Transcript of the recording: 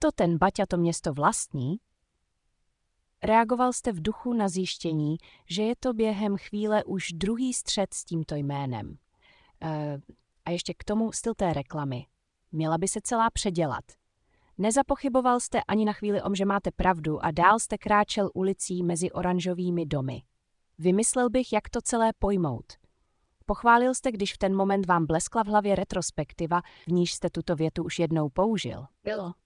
To ten Baťa to město vlastní? Reagoval jste v duchu na zjištění, že je to během chvíle už druhý střet s tímto jménem. A ještě k tomu styl té reklamy. Měla by se celá předělat. Nezapochyboval jste ani na chvíli že máte pravdu a dál jste kráčel ulicí mezi oranžovými domy. Vymyslel bych, jak to celé pojmout. Pochválil jste, když v ten moment vám bleskla v hlavě retrospektiva, v níž jste tuto větu už jednou použil. Bylo.